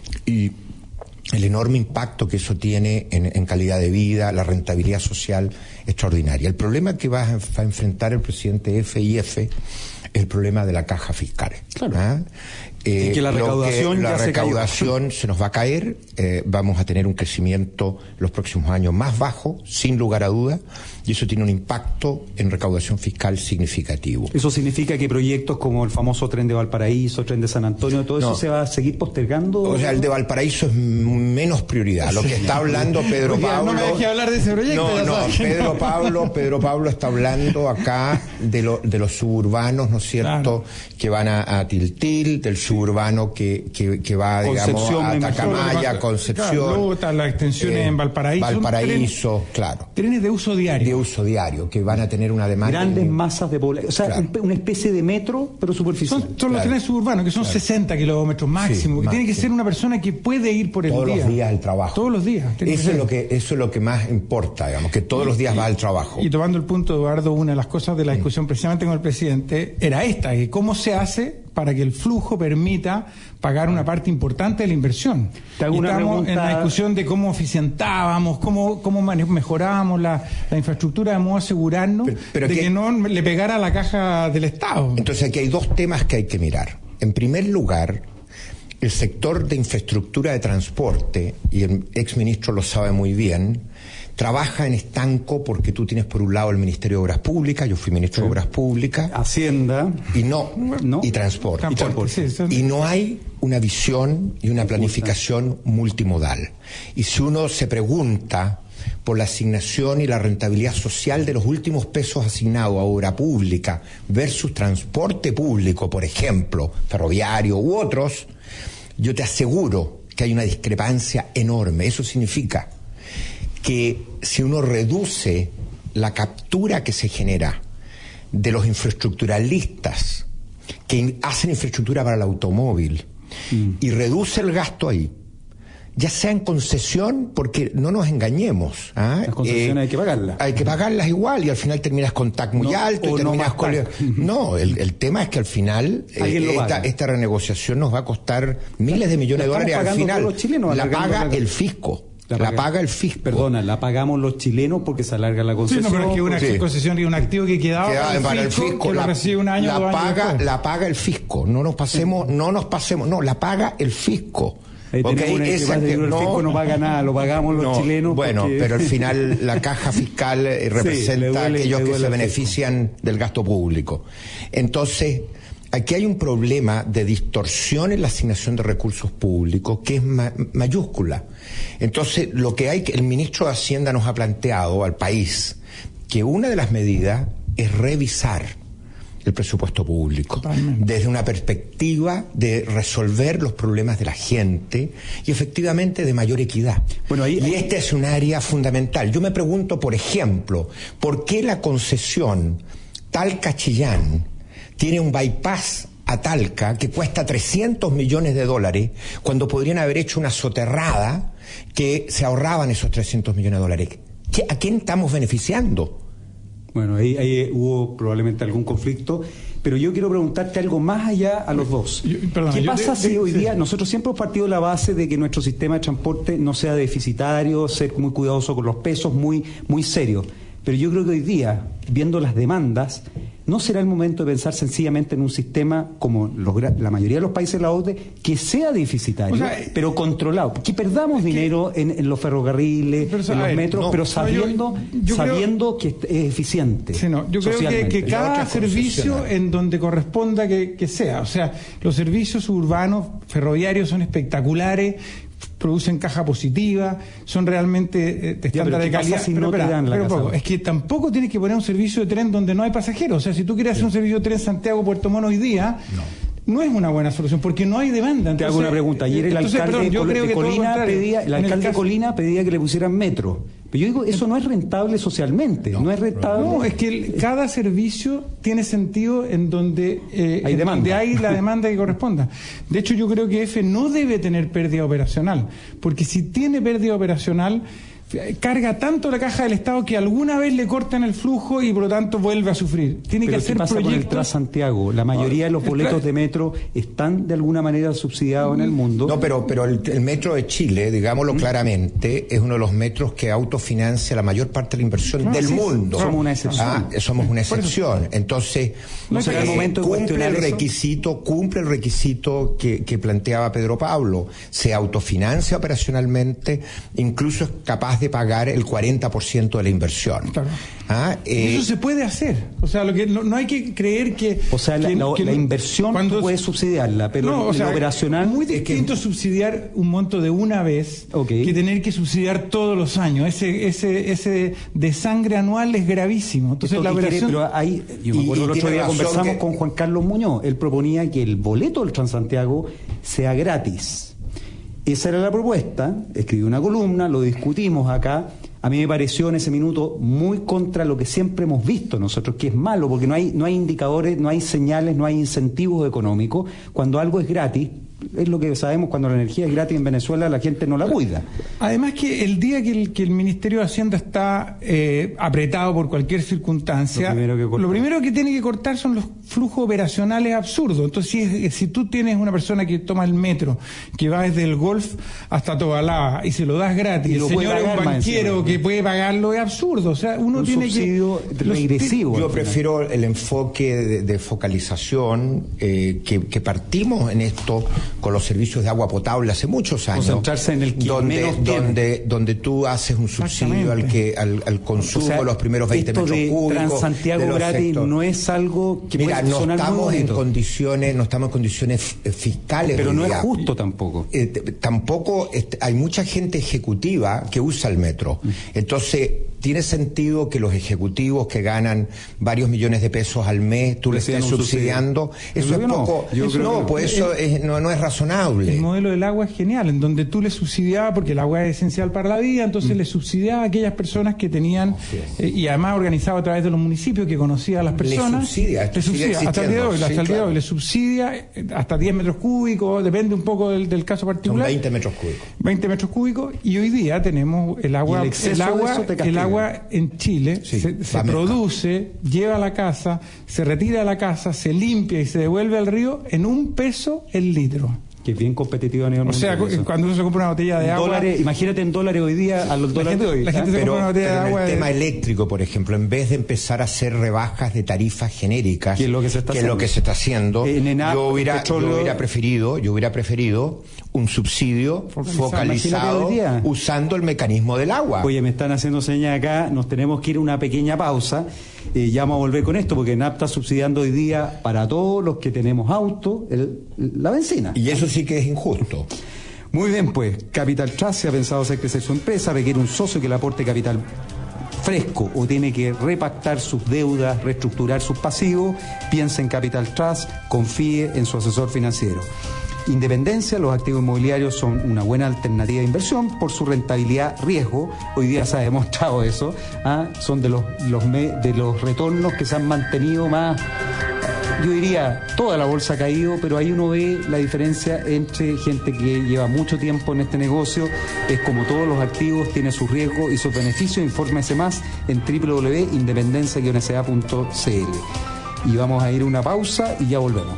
Y el enorme impacto que eso tiene en, en calidad de vida, la rentabilidad social extraordinaria. El problema que va a, va a enfrentar el presidente F I F el problema de la caja fiscal. Claro. ¿ah? Eh, y que la recaudación, que la ya recaudación se, se nos va a caer, eh, vamos a tener un crecimiento los próximos años más bajo, sin lugar a duda, y eso tiene un impacto en recaudación fiscal significativo. ¿Eso significa que proyectos como el famoso tren de Valparaíso, tren de San Antonio, todo no. eso se va a seguir postergando? O sea, el de Valparaíso es menos prioridad. Lo que está hablando Pedro Porque Pablo... No me dejé hablar de ese proyecto. No, no, Pedro, Pedro Pablo, Pedro Pablo está hablando acá de, lo, de los suburbanos, ¿no es cierto?, claro, que van a, a Tiltil, del suburbano que, que, que va, digamos, a Tacamaya, Concepción. Claro, luego están las extensiones eh, en Valparaíso. Valparaíso, trenes, claro. Trenes de uso diario. De uso diario, que van a tener una demanda. Grandes en... masas de población. O sea, claro, una especie de metro, pero superficial. Son, son claro, los trenes suburbanos, que son claro, sesenta kilómetros máximo, sí, que máximo. Tiene que ser una persona que puede ir por el todos día. Todos los días al trabajo. Todos los días. Eso es, lo que, eso es lo que más importa, digamos, que todos los días va al trabajo. Y tomando el punto, Eduardo, una de las cosas de la discusión mm. precisamente con el presidente era esta, que cómo se hace para que el flujo permita pagar una parte importante de la inversión. ¿Te hago una Estamos pregunta? En la discusión de cómo eficientábamos, cómo, cómo mejorábamos la, la infraestructura de modo a asegurarnos pero, pero de que, que no le pegara a la caja del Estado. Entonces aquí hay dos temas que hay que mirar. En primer lugar, el sector de infraestructura de transporte, y el exministro lo sabe muy bien, trabaja en estanco porque tú tienes por un lado el Ministerio de Obras Públicas, yo fui ministro sí. de Obras Públicas, Hacienda y no, no. y transporte, transporte, y, transporte. Sí, sí. y no hay una visión y una planificación multimodal. Y si uno se pregunta por la asignación y la rentabilidad social de los últimos pesos asignados a obra pública versus transporte público, por ejemplo, ferroviario u otros, yo te aseguro que hay una discrepancia enorme. Eso significa que si uno reduce la captura que se genera de los infraestructuralistas que hacen infraestructura para el automóvil mm. y reduce el gasto ahí, ya sea en concesión, porque no nos engañemos, ¿ah? Las concesiones eh, hay que pagarlas. Hay que pagarlas igual y al final terminas con T A C muy no, alto y terminas no con... No, el, el tema es que al final eh, esta, esta renegociación nos va a costar miles de millones de dólares. Al final los chilenos, la paga el fisco. La paga, la paga el fisco. Perdona, la pagamos los chilenos porque se alarga la concesión. Sí, no, pero es que una sí. concesión y un activo que quedaba Queda para el fisco, que la, lo recibe un año, la dos paga, años la paga el fisco. No nos pasemos, sí. no nos pasemos, no, la paga el fisco. Ahí okay, una esa que, el no, fisco no paga nada, lo pagamos los no, chilenos. Bueno, porque... pero al final la caja fiscal eh, representa sí, duele, a aquellos que se benefician fisco. del gasto público. Entonces, aquí hay un problema de distorsión en la asignación de recursos públicos que es ma mayúscula. Entonces, lo que hay que el ministro de Hacienda nos ha planteado al país que una de las medidas es revisar el presupuesto público Totalmente. desde una perspectiva de resolver los problemas de la gente y efectivamente de mayor equidad. Bueno, ahí, y esta es un área fundamental. Yo me pregunto, por ejemplo, ¿por qué la concesión Talca-Chillán tiene un bypass a Talca que cuesta trescientos millones de dólares cuando podrían haber hecho una soterrada que se ahorraban esos trescientos millones de dólares? ¿Qué, ¿A quién estamos beneficiando? Bueno, ahí, ahí hubo probablemente algún conflicto, pero yo quiero preguntarte algo más allá a los dos. Yo, perdón, ¿Qué pasa te, si te, hoy día, sí. nosotros siempre hemos partido de la base de que nuestro sistema de transporte no sea deficitario, ser muy cuidadoso con los pesos, muy, muy serio? Pero yo creo que hoy día, viendo las demandas, no será el momento de pensar sencillamente en un sistema como los, la mayoría de los países de la O C D E que sea deficitario, o sea, pero controlado. Que perdamos dinero que, en, en los ferrocarriles, pero, en los ver, metros, no, pero sabiendo, yo, yo sabiendo creo, que es eficiente. Sí, no, yo creo que, que cada servicio en donde corresponda que, que sea. O sea, los servicios urbanos ferroviarios son espectaculares, producen caja positiva, son realmente eh, estándar de calidad. Si pero, no espera, pero poco. Es que tampoco tienes que poner un servicio de tren donde no hay pasajeros. O sea, si tú quieres sí. hacer un servicio de tren Santiago-Puerto Montt hoy día, no. no es una buena solución porque no hay demanda. Entonces, te hago una pregunta. Ayer el entonces, alcalde perdón, yo de, creo de Colina pedía, el alcalde el caso... de Colina pedía que le pusieran metro. Pero yo digo, eso no es rentable socialmente, no, no es rentable. No, es que el, cada servicio tiene sentido en donde, eh, hay, en demanda. donde hay la demanda que corresponda. De hecho, yo creo que F no debe tener pérdida operacional, porque si tiene pérdida operacional, carga tanto la caja del Estado que alguna vez le cortan el flujo y por lo tanto vuelve a sufrir. Tiene Pero que hacer ¿qué pasa proyectos. Con el Transantiago? La mayoría de los boletos de metro están de alguna manera subsidiados en el mundo. No, pero, pero el, el metro de Chile, digámoslo ¿Mm? claramente, es uno de los metros que autofinancia la mayor parte de la inversión no, del sí, mundo. Somos una excepción. Ah, somos una excepción. Entonces, no será el momento de cumple el eso? requisito, cumple el requisito que, que planteaba Pedro Pablo. Se autofinancia operacionalmente, incluso es capaz capaz de pagar el cuarenta por ciento de la inversión. Claro. ¿Ah? Eh, Eso se puede hacer. O sea, lo que no, no hay que creer que... O sea, la, que, la, que la no, inversión cuando, puedes subsidiarla, pero no, o sea, lo operacional... muy distinto es que... subsidiar un monto de una vez okay. que tener que subsidiar todos los años. Ese ese ese desangre anual es gravísimo. Entonces la operación... Quiere, pero ahí, yo me acuerdo, el otro día conversamos que... con Juan Carlos Muñoz. Él proponía que el boleto del Transantiago sea gratis. Esa era la propuesta. Escribí una columna, lo discutimos acá. A mí me pareció en ese minuto muy contra lo que siempre hemos visto nosotros, que es malo, porque no hay, no hay indicadores, no hay señales, no hay incentivos económicos. Cuando algo es gratis, es lo que sabemos, cuando la energía es gratis en Venezuela, la gente no la cuida. Además que el día que el, que el Ministerio de Hacienda está eh, apretado por cualquier circunstancia, lo primero, que lo primero que tiene que cortar son los flujos operacionales absurdos. Entonces, si, si tú tienes una persona que toma el metro, que va desde el Golf hasta Tobalaba, y se lo das gratis, y el señor es un banquero que puede pagarlo, es absurdo. O sea, uno un tiene subsidio que... regresivo. Yo prefiero el enfoque de, de focalización, eh, que, que partimos en esto con los servicios de agua potable hace muchos años. Concentrarse en el que donde, menos donde, donde tú haces un subsidio al que al, al consumo, o sea, los primeros veinte metros cúbicos. Transantiago gratis sectores. No es algo que Mira, puede no sonar estamos muy en bonito. condiciones, no estamos en condiciones fiscales. Pero no día. es justo tampoco. Eh, tampoco est- hay mucha gente ejecutiva que usa el metro. Mm. Entonces, ¿tiene sentido que los ejecutivos que ganan varios millones de pesos al mes, tú le estés subsidiando? Eso es poco... No, eso no, pues eso es, no, no es razonable. El modelo del agua es genial, en donde tú le subsidiabas, porque el agua es esencial para la vida, entonces mm. le subsidiaba a aquellas personas que tenían, eh, y además organizado a través de los municipios, que conocía a las personas. Le subsidia, le subsidia hasta el día de hoy, sí, hasta el día de claro. hoy, le subsidia hasta diez metros cúbicos, depende un poco del, del caso particular. Son veinte metros cúbicos. veinte metros cúbicos, y hoy día tenemos el agua, el, el agua, el agua en Chile sí, se, se produce, lleva a la casa, se retira de la casa, se limpia y se devuelve al río en un peso el litro. Que es bien competitivo a nivel mundial. O sea, cuando uno se compra una botella de en agua... Dólares, imagínate en dólares hoy día, a los dólares gente, de hoy. La gente ¿eh? se pero, compra una botella pero de agua... en el de... tema eléctrico, por ejemplo, en vez de empezar a hacer rebajas de tarifas genéricas, que es lo que se está que haciendo, lo que se está haciendo en ENAP, yo, hubiera, petróleo... yo hubiera preferido, yo hubiera preferido un subsidio focalizado, focalizado usando el mecanismo del agua. Oye, me están haciendo señas acá, nos tenemos que ir a una pequeña pausa. Eh, ya vamos a volver con esto, porque ENAP está subsidiando hoy día para todos los que tenemos auto el, la benzina. Y eso sí que es injusto. Muy bien, pues, Capital Trust se ha pensado hacer crecer su empresa, requiere un socio que le aporte capital fresco o tiene que repactar sus deudas, reestructurar sus pasivos. Piensa en Capital Trust, confíe en su asesor financiero. Independencia, los activos inmobiliarios son una buena alternativa de inversión por su rentabilidad riesgo. Hoy día se ha demostrado eso. ¿ah? Son de los, los me, de los retornos que se han mantenido más. Yo diría, toda la bolsa ha caído, pero ahí uno ve la diferencia entre gente que lleva mucho tiempo en este negocio. Es como todos los activos, tiene sus riesgos y sus beneficios. Infórmese más en doble u doble u doble u punto independencia guion s a punto c l. Y vamos a ir a una pausa y ya volvemos.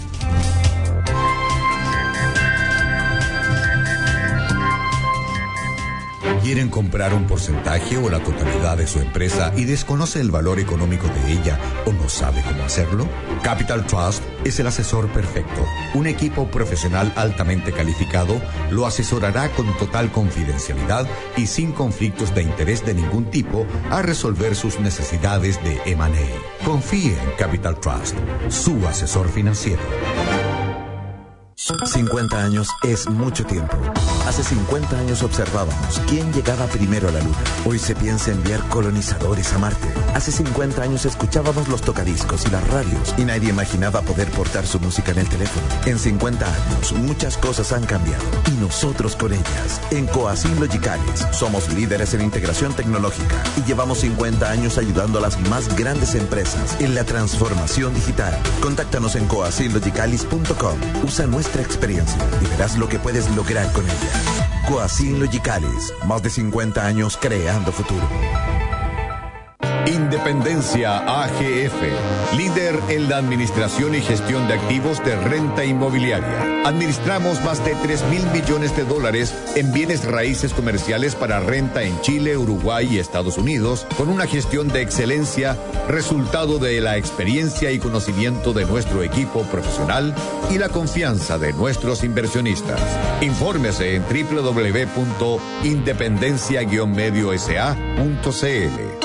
¿Quieren comprar un porcentaje o la totalidad de su empresa y desconoce el valor económico de ella o no sabe cómo hacerlo? Capital Trust es el asesor perfecto. Un equipo profesional altamente calificado lo asesorará con total confidencialidad y sin conflictos de interés de ningún tipo a resolver sus necesidades de eme and a. Confíe en Capital Trust, su asesor financiero. cincuenta años es mucho tiempo. Hace cincuenta años observábamos quién llegaba primero a la Luna. Hoy se piensa enviar colonizadores a Marte. Hace cincuenta años escuchábamos los tocadiscos y las radios y nadie imaginaba poder portar su música en el teléfono. En cincuenta años muchas cosas han cambiado y nosotros con ellas. En Coacin Logicales somos líderes en integración tecnológica y llevamos cincuenta años ayudando a las más grandes empresas en la transformación digital. Contáctanos en coacin logicalis punto com. Usa nuestra experiencia y verás lo que puedes lograr con ella. Coacin Logicales, más de cincuenta años creando futuro. Independencia A G F, líder en la administración y gestión de activos de renta inmobiliaria. Administramos más de tres mil millones de dólares en bienes raíces comerciales para renta en Chile, Uruguay y Estados Unidos, con una gestión de excelencia, resultado de la experiencia y conocimiento de nuestro equipo profesional y la confianza de nuestros inversionistas. Infórmese en doble u doble u doble u punto independencia guion medio s a punto c l.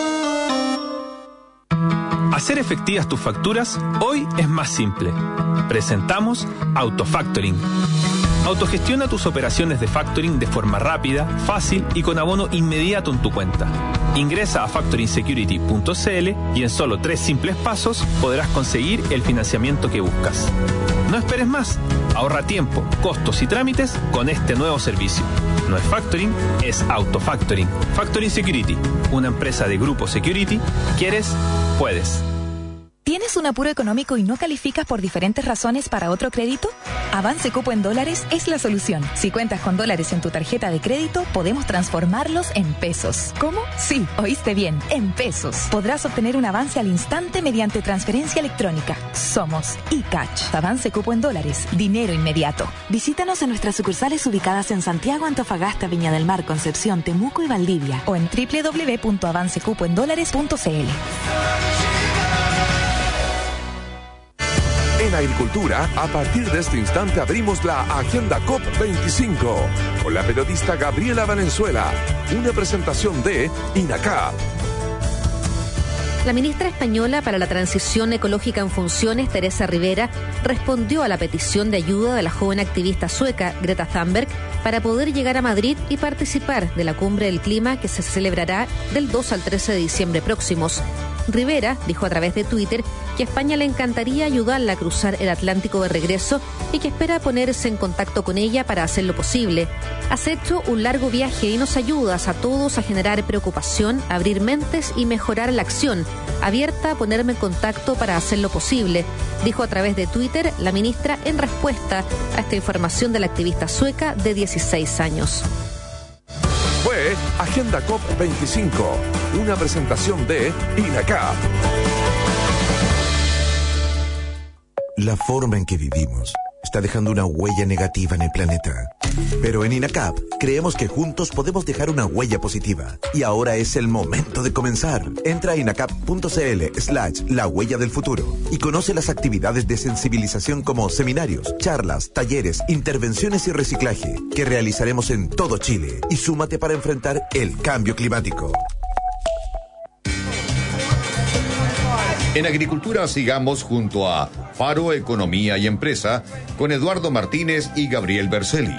Hacer efectivas tus facturas hoy es más simple. Presentamos Autofactoring. Autogestiona tus operaciones de factoring de forma rápida, fácil y con abono inmediato en tu cuenta. Ingresa a factoring security punto c l y en solo tres simples pasos podrás conseguir el financiamiento que buscas. No esperes más. Ahorra tiempo, costos y trámites con este nuevo servicio. No es factoring, es autofactoring. Factoring Security, una empresa de Grupo Security. ¿Quieres? Puedes. ¿Tienes un apuro económico y no calificas por diferentes razones para otro crédito? Avance Cupo en dólares es la solución. Si cuentas con dólares en tu tarjeta de crédito, podemos transformarlos en pesos. ¿Cómo? Sí, oíste bien, en pesos. Podrás obtener un avance al instante mediante transferencia electrónica. Somos eCash. Avance Cupo en dólares, dinero inmediato. Visítanos en nuestras sucursales ubicadas en Santiago, Antofagasta, Viña del Mar, Concepción, Temuco y Valdivia o en doble u doble u doble u punto avance cupo en dólares punto c l. En Agricultura, a partir de este instante abrimos la Agenda COP veinticinco con la periodista Gabriela Valenzuela. Una presentación de INACAP. La ministra española para la Transición Ecológica en Funciones, Teresa Rivera, respondió a la petición de ayuda de la joven activista sueca Greta Thunberg para poder llegar a Madrid y participar de la Cumbre del Clima que se celebrará del dos al trece de diciembre próximos. Rivera dijo a través de Twitter que a España le encantaría ayudarla a cruzar el Atlántico de regreso y que espera ponerse en contacto con ella para hacerlo posible. Has hecho un largo viaje y nos ayudas a todos a generar preocupación, abrir mentes y mejorar la acción. Abierta a ponerme en contacto para hacerlo posible, dijo a través de Twitter la ministra en respuesta a esta información de la activista sueca de dieciséis años. Fue Agenda COP veinticinco, una presentación de INACAP. La forma en que vivimos está dejando una huella negativa en el planeta. Pero en INACAP creemos que juntos podemos dejar una huella positiva. Y ahora es el momento de comenzar. Entra a inacap punto c l slash la huella del futuro y conoce las actividades de sensibilización como seminarios, charlas, talleres, intervenciones y reciclaje que realizaremos en todo Chile. Y súmate para enfrentar el cambio climático. En Agricultura sigamos junto a Faro Economía y Empresa con Eduardo Martínez y Gabriel Berceli.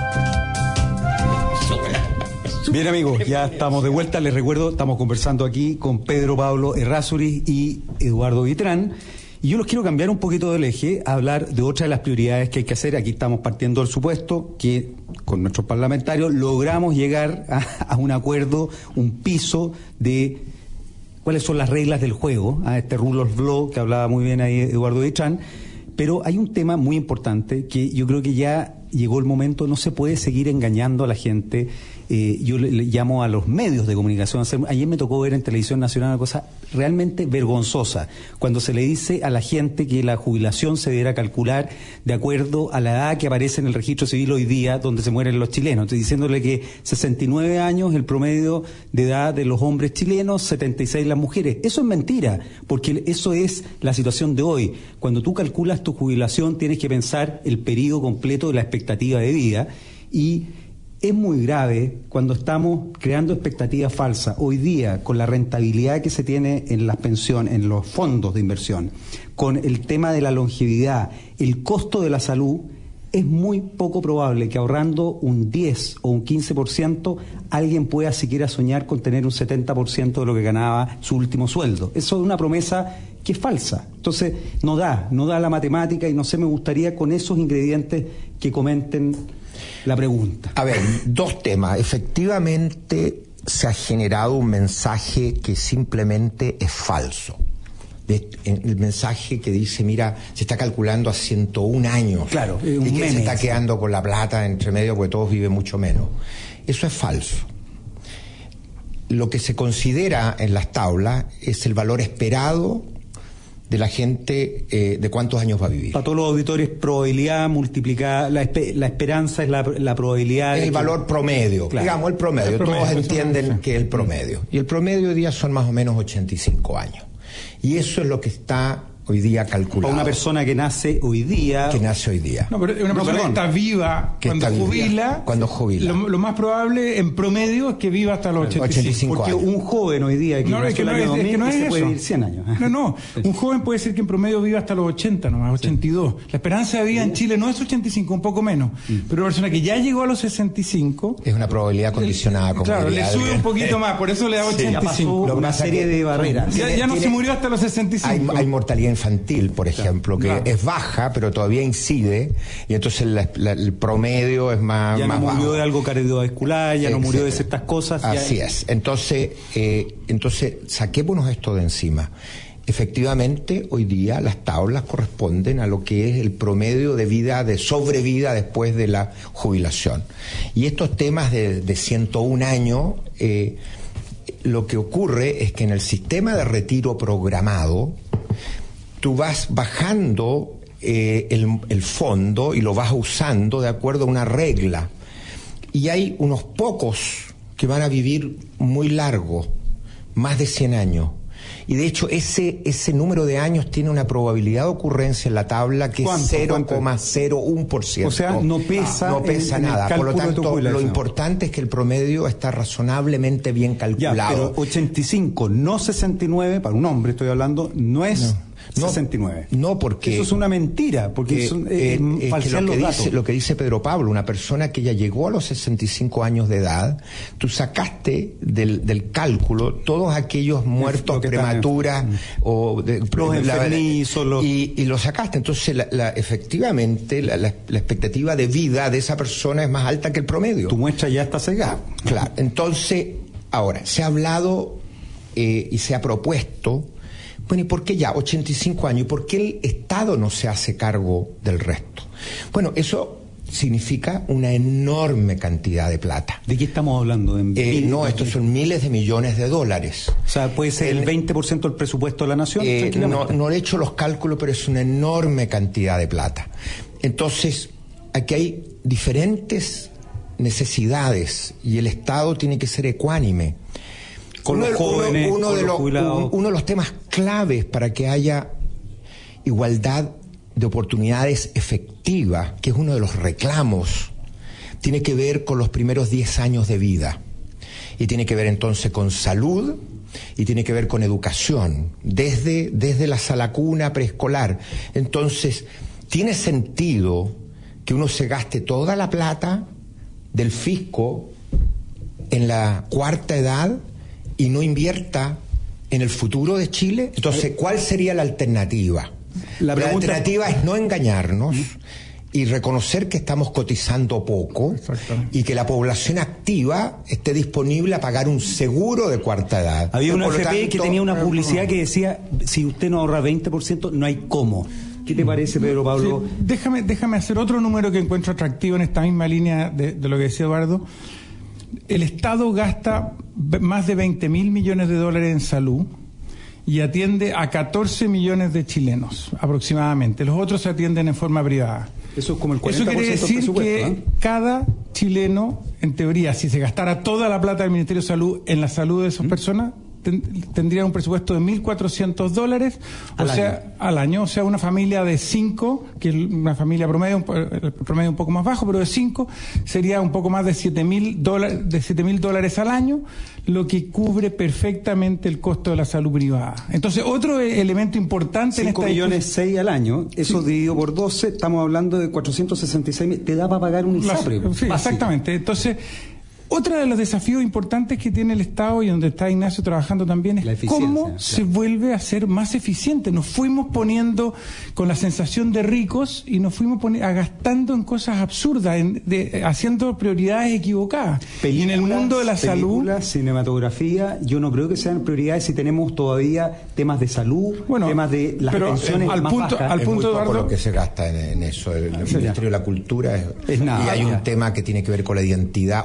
Bien amigos, ya estamos de vuelta. Les recuerdo, estamos conversando aquí con Pedro Pablo Errázuriz y Eduardo Vitrán. Y yo los quiero cambiar un poquito del eje, a hablar de otra de las prioridades que hay que hacer. Aquí estamos partiendo del supuesto que con nuestros parlamentarios logramos llegar a, a un acuerdo, un piso de cuáles son las reglas del juego, a este rule of law que hablaba muy bien ahí Eduardo Vitrán. Pero hay un tema muy importante que yo creo que ya llegó el momento, no se puede seguir engañando a la gente. Eh, yo le, le llamo a los medios de comunicación. Ayer me tocó ver en Televisión Nacional una cosa realmente vergonzosa, cuando se le dice a la gente que la jubilación se deberá calcular de acuerdo a la edad que aparece en el registro civil hoy día, donde se mueren los chilenos. Estoy diciéndole que sesenta y nueve años el promedio de edad de los hombres chilenos, setenta y seis las mujeres. Eso es mentira, porque eso es la situación de hoy. Cuando tú calculas tu jubilación tienes que pensar el periodo completo de la expectativa de vida, y es muy grave cuando estamos creando expectativas falsas. Hoy día, con la rentabilidad que se tiene en las pensiones, en los fondos de inversión, con el tema de la longevidad, el costo de la salud, es muy poco probable que ahorrando un diez o un quince por ciento alguien pueda siquiera soñar con tener un setenta por ciento de lo que ganaba su último sueldo. Eso es una promesa que es falsa. Entonces, no da, no da la matemática, y no sé, me gustaría con esos ingredientes que comenten la pregunta. A ver, dos temas. Efectivamente, se ha generado un mensaje que simplemente es falso. De, el mensaje que dice, mira, se está calculando a ciento un años. Claro, un y que meme, se está sí. quedando con la plata entre medio porque todos viven mucho menos. Eso es falso. lo que se considera en las tablas es el valor esperado de la gente, eh, de cuántos años va a vivir. Para todos los auditores, probabilidad multiplicada, la, espe- la esperanza es la, la probabilidad... Es el que... valor promedio, claro. digamos el promedio, el promedio todos eso entienden no, sí. que es el promedio. Y el promedio hoy día son más o menos ochenta y cinco años. Y eso es lo que está hoy día calculado. Para una persona que nace hoy día... Que nace hoy día. No, pero una No, persona perdón. que está viva Que cuando está viva, jubila. cuando jubila. Lo, lo más probable en promedio es que viva hasta los ochenta y cinco. ochenta y cinco Porque años. un joven hoy día que No, es nació que el no año es, dos mil, es que no es se eso. puede vivir cien años. No, no. Un joven puede ser que en promedio viva hasta los ochenta nomás, ochenta y dos. La esperanza de vida en Chile no es ochenta y cinco, un poco menos. Pero una persona que ya llegó a los sesenta y cinco... Es una probabilidad condicionada, como Claro, le diría sube alguien. un poquito más, por eso le da Ya ochenta y pasó cinco. Lo que una pasa serie que- de barreras. Ya, ya no tiene- se murió hasta los sesenta y Hay, cinco. hay mortalidad infantil, por ejemplo, que Claro. es baja, pero todavía incide, y entonces la- la- el promedio es más, Ya más no murió bajo. de algo cardiovascular, ya no murió de Etcétera. ciertas cosas. ya- Así es. Entonces, eh, entonces saquémonos esto de encima. Efectivamente, hoy día las tablas corresponden a lo que es el promedio de vida, de sobrevida después de la jubilación. Y estos temas de, de ciento un años, eh, lo que ocurre es que en el sistema de retiro programado, tú vas bajando eh, el, el fondo y lo vas usando de acuerdo a una regla. Y hay unos pocos que van a vivir muy largo, más de cien años. Y de hecho ese ese número de años tiene una probabilidad de ocurrencia en la tabla que es ¿Cuánto? cero coma cero uno por ciento. O sea, no pesa no pesa en- en el nada. Por lo cálculo de tu tanto, lo jubilación. importante es que el promedio está razonablemente bien Ya, calculado. pero ochenta y cinco, no sesenta y nueve, para un hombre estoy hablando, no es No, sesenta y nueve. no, porque- Eso es una mentira, porque que, son, eh, eh, eh, que falsean lo, que los dice, datos. lo que dice Pedro Pablo, una persona que ya llegó a los sesenta y cinco años de edad, tú sacaste del, del cálculo todos aquellos muertos lo que están- prematuras o de, Los enfermizos, los- y, y lo sacaste. Entonces, la, la- efectivamente, la, la- la expectativa de vida de esa persona es más alta que el promedio. Tu muestra ya está cegada. Claro, entonces, ahora, se ha hablado eh, y se ha propuesto, bueno, ¿y por qué ya ochenta y cinco años? ¿Y por qué el Estado no se hace cargo del resto? Bueno, eso significa una enorme cantidad de plata. ¿De qué estamos hablando? ¿En Eh, mil- no, estos son miles de millones de dólares. O sea, puede ser el, el- veinte por ciento del presupuesto de la nación. Eh, no, tranquilamente. no he hecho los cálculos, pero es una enorme cantidad de plata. Entonces, aquí hay diferentes necesidades y el Estado tiene que ser ecuánime. Con los de- jóvenes, uno con de los los, jubilados. un- uno de los temas claves para que haya igualdad de oportunidades efectiva, que es uno de los reclamos, tiene que ver con los primeros diez años de vida. Y tiene que ver entonces con salud y tiene que ver con educación, desde, desde la sala cuna preescolar. Entonces, tiene sentido que uno se gaste toda la plata del fisco en la cuarta edad y no invierta en el futuro de Chile. Entonces, ¿cuál sería la alternativa? La La, pregunta- alternativa es no engañarnos y reconocer que estamos cotizando poco Exactamente. y que la población activa esté disponible a pagar un seguro de cuarta edad. Había una Por lo F P que tanto, tenía una publicidad que decía, si usted no ahorra veinte por ciento, no hay cómo. ¿Qué te parece, Pedro Pablo? Sí, déjame, déjame hacer otro número que encuentro atractivo en esta misma línea de, de lo que decía Eduardo. El Estado gasta ve- más de veinte mil millones de dólares en salud y atiende a catorce millones de chilenos aproximadamente. Los otros se atienden en forma privada. Eso es como el Eso cuarenta por quiere ciento del decir presupuesto. que ¿eh? cada chileno, en teoría, si se gastara toda la plata del Ministerio de Salud en la salud de esas personas, ten- tendría un presupuesto de mil cuatrocientos dólares, o Al sea, año. al año, o sea, una familia de cinco, que es una familia promedio, un po- el promedio un poco más bajo, pero de cinco, sería un poco más de siete mil dólares, de siete mil dólares al año, lo que cubre perfectamente el costo de la salud privada. Entonces, otro e- elemento importante en cinco esta millones discusión- seis al año, eso dividido por doce, estamos hablando de cuatrocientos sesenta y seis mil, te da para pagar un La- ISAPRE. sí, básico. exactamente. Entonces, otro de los desafíos importantes que tiene el Estado y donde está Ignacio trabajando también es La eficiencia, cómo claro. se vuelve a ser más eficiente. Nos fuimos poniendo con la sensación de ricos y nos fuimos poni- a gastando en cosas absurdas, en- de- haciendo prioridades equivocadas. y en el mundo de la salud... películas, cinematografía, yo no creo que sean prioridades si tenemos todavía temas de salud, Bueno, temas de las pero, pensiones eh, al más punto- bajas. al es punto, muy poco Eduardo- lo que se gasta en, en eso. El, el Sí, Ministerio de la Cultura es, Es nada, y hay ya. un tema que tiene que ver con la identidad. Ojo,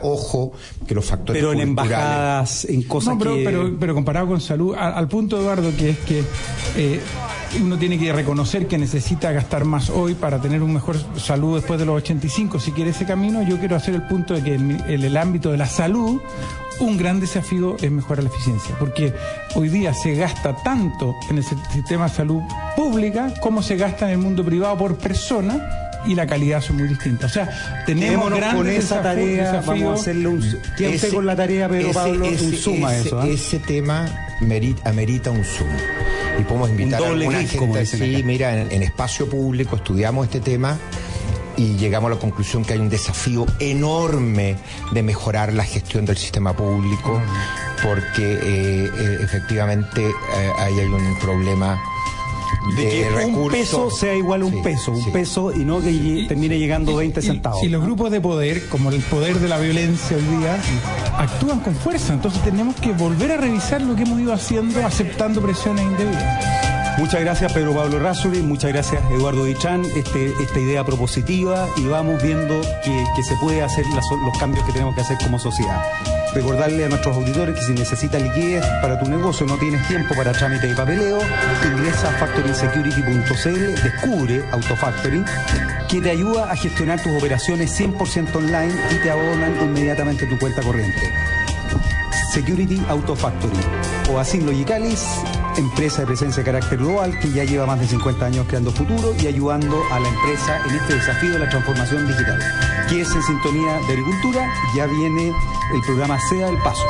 creo que los factores pero en culturales... embajadas, en cosas no, pero, que... pero, pero comparado con salud, al, al punto, Eduardo, que es que eh, uno tiene que reconocer que necesita gastar más hoy para tener un mejor salud después de los ochenta y cinco. Si quiere ese camino, yo quiero hacer el punto de que en, en el ámbito de la salud, un gran desafío es mejorar la eficiencia, porque hoy día se gasta tanto en el sistema de salud pública como se gasta en el mundo privado por persona, y la calidad son muy distintas. O sea, tenemos grandes con esa tarea, desafíos. vamos a hacerle un... Queda usted con la tarea, Pedro ese, Pablo, ese, un suma ese, eso. ¿eh? Ese tema merita, amerita un zoom. Y podemos invitar Un a doble alguna clic, como gente. dicen Sí, acá. mira, en, en espacio público estudiamos este tema y llegamos a la conclusión que hay un desafío enorme de mejorar la gestión del sistema público, porque eh, eh, efectivamente eh, ahí hay un problema de de que recursos. un peso sea igual a un Sí, peso, un sí. peso y no que Y- termine llegando veinte y- centavos. Y los grupos de poder, como el poder de la violencia hoy día, actúan con fuerza. Entonces tenemos que volver a revisar lo que hemos ido haciendo, aceptando presiones indebidas. Muchas gracias, Pedro Pablo Errázuriz, muchas gracias, Eduardo Dichán, este, esta idea propositiva, y vamos viendo que, que se puede hacer las- los cambios que tenemos que hacer como sociedad. Recordarle a nuestros auditores que si necesitas liquidez para tu negocio, no tienes tiempo para trámite y papeleo, ingresa a factoring security punto c l, descubre Autofactoring, que te ayuda a gestionar tus operaciones cien por ciento online y te abonan inmediatamente tu cuenta corriente. Security Auto Factory, o Asín Logicalis, empresa de presencia de carácter global que ya lleva más de cincuenta años creando futuro y ayudando a la empresa en este desafío de la transformación digital. Que es en sintonía de agricultura, ya viene el programa Sea el Paso.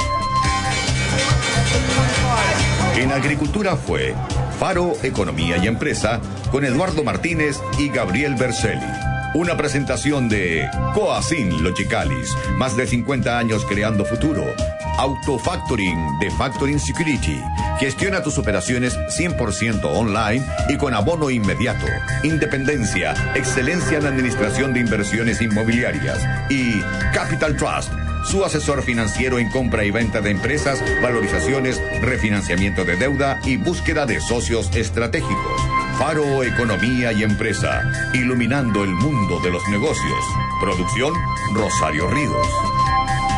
En agricultura fue Faro Economía y Empresa con Eduardo Martínez y Gabriel Berceli. Una presentación de Coacin Logicalis, más de cincuenta años creando futuro. Autofactoring de Factoring Security. Gestiona tus operaciones cien por ciento online y con abono inmediato. Independencia, excelencia en administración de inversiones inmobiliarias. Y Capital Trust, su asesor financiero en compra y venta de empresas, valorizaciones, refinanciamiento de deuda y búsqueda de socios estratégicos. Faro Economía y Empresa, iluminando el mundo de los negocios. Producción Rosario Ríos.